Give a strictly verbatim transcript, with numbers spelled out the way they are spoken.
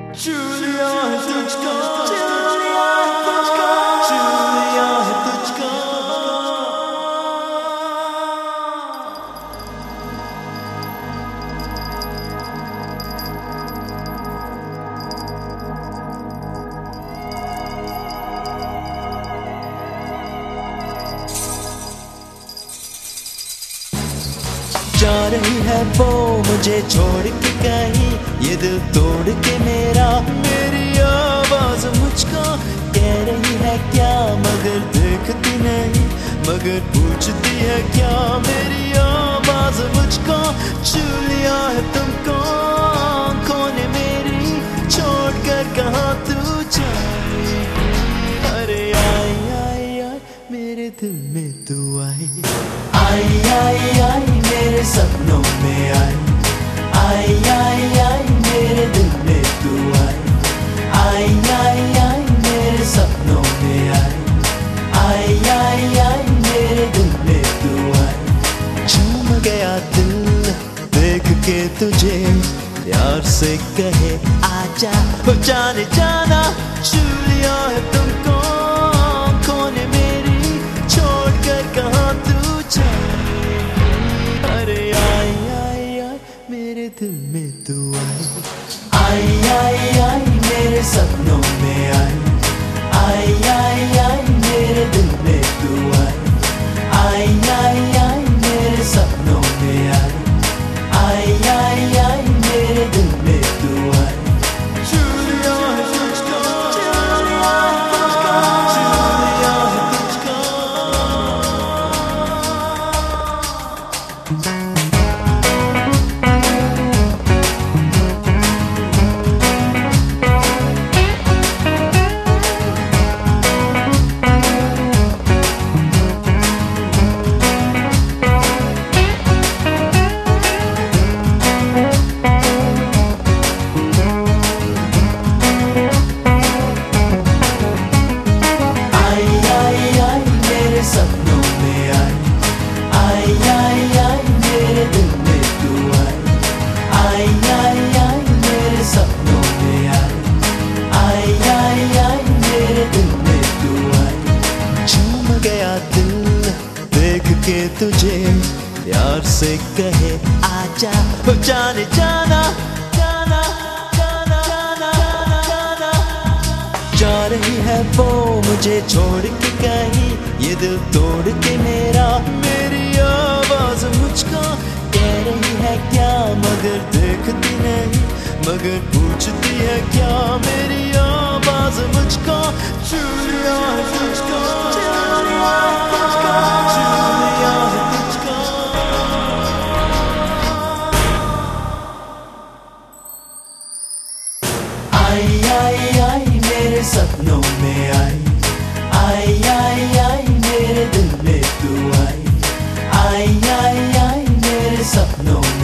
Julia है तुझको, Julia है तुझको, Julia है तुझको। जा रही है वो मुझे छोड़ के कहीं, ये दिल तोड़ के मेरा। मेरी आवाज मुझको कह रही है क्या, मगर देखती नहीं, मगर पूछती है क्या। मेरी आवाज मुझको जूलिया है तुमको, कोने मेरी छोड़ कर कहाँ तू जाए। अरे आई आई आई मेरे दिल में तू आई, आई आई आई मेरे सपनों में आई, आई आई आई मेरे दिल में तू आई, आई आई आई मेरे सपनों में आई, आई आई आई मेरे दिल में तू आई। झूम गया दिल देख के तुझे, प्यार से कहे आजा हो जाने जाना। जूलिया है तुमको, कोने मेरी छोड़ कर कहाँ तू जाए। अरे आई आई आई मेरे दिल में तू आई, आई आई आई मेरे सपनों में आई, आई आई आई मेरे दिल में तू आई, आई आई आई मेरे सपनों में आई, आई आई आई मेरे दिल में तू आई। जूलिया है तुझको, जूलिया है तुझको, जूलिया है तुझको। सपनों में आई, आई आई आई मेरे दिल में तू आई, आई आई आई मेरे सपनों में आई, आई आई आई मेरे दिल में तू आई। झूम गया दिल देख के तुझे, प्यार से कहे आजा हो जाने जाना, जाना जाना जाना जाना। जा रही है वो मुझे छोड़ के कहीं, ये दिल तोड़ के मेरा। मेरी आवाज मुझको कह रही है क्या, मगर देखती नहीं, मगर पूछती है क्या। मेरी आवाज मुझको जूलिया है तुझको, जूलिया है तुझको, जूलिया है तुझको। आई आई आई मेरे सपनों में आई, आई आई आई मेरे दिल में तू आई, आई आई आई मेरे सपनों में